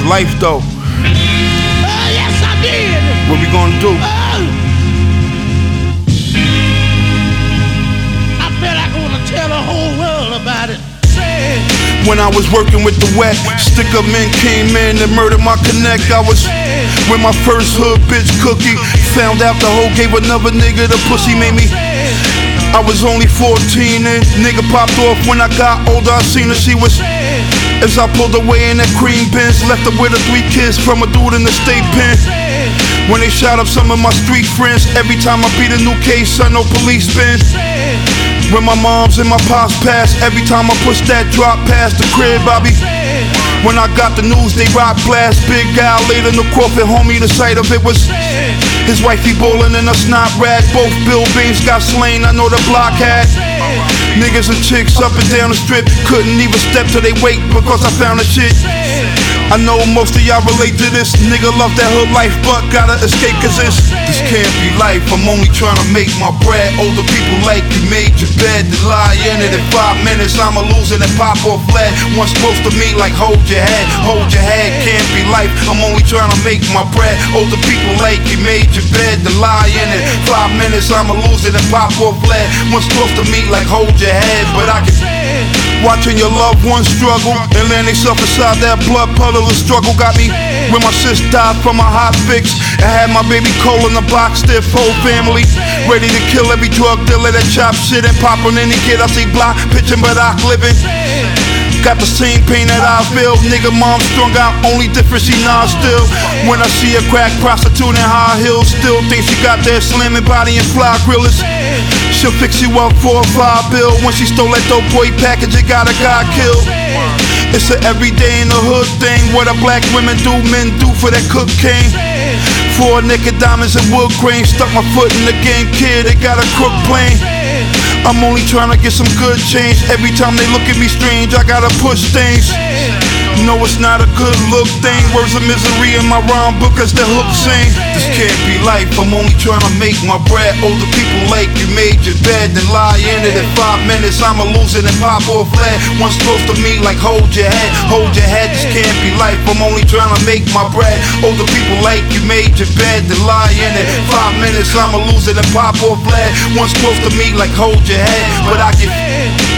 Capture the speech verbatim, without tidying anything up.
life though. Oh, yes, I did. What we gonna do? Oh. I feel like I wanna tell the whole world about it. Say. When I was working with the wet, sticker men came in and murdered my connect. I was with my first hood bitch Cookie. Found out the hoe gave another nigga the pussy, made me. I was only fourteen and nigga popped off. When I got older I seen her, she was. As I pulled away in that cream Benz, left her with her three kids from a dude in the state pen. When they shot up some of my street friends, every time I beat a new case I know police been. When my moms and my pops passed, every time I push that drop past the crib I be. When I got the news they rock blast, big guy laid in the coffin, homie the sight of it was. His wifey bowling in a snot rag, both Bill Beans got slain, I know the block had. Niggas and chicks up and down the strip couldn't even step till they wait because I found the shit. I know most of y'all relate to this. Nigga love that hood life but gotta escape cause this This can't be life, I'm only trying to make my bread. Older people like you made your bed to lie in it. In five minutes I'ma lose it and pop off flat. One supposed to meet like hold your head, hold your head. Can't be life, I'm only trying to make my bread. Older people like you made your bed to lie in it. Five minutes I'ma lose it and pop off flat. One supposed to meet like hold your head, but I can. Watching your loved ones struggle and land themselves inside that blood puddle of struggle got me. When my sis died from a hot fix, I had my baby Cole in the box, stiff whole family ready to kill every drug dealer that chop shit and pop on any kid I see block, pitching but I living. Got the same pain that I feel. Nigga mom strung out, only difference she non still. When I see a crack prostitute in high heels, still think she got that slamming body and fly grillers. She'll fix you up for a five bill. When she stole that dope boy package, it got a guy killed. It's a everyday in the hood thing. What a black women do, men do for that cocaine. Four naked diamonds and wood grain. Stuck my foot in the game, kid, it got a crook plane. I'm only trying to get some good change. Every time they look at me strange, I gotta push things. No, it's not a good look thing. Words of misery in my rhyme book as the hook sing. This can't be life, I'm only trying to make my bread. Older people like you made your bed, then lie in it. In five minutes I'ma lose it and pop off flat. One supposed to meet like hold your head, hold your head. This can't be life, I'm only trying to make my bread. Older people like you made your bed, then lie in it. Five minutes I'ma lose it and pop off flat. One supposed to meet like hold your head, but I get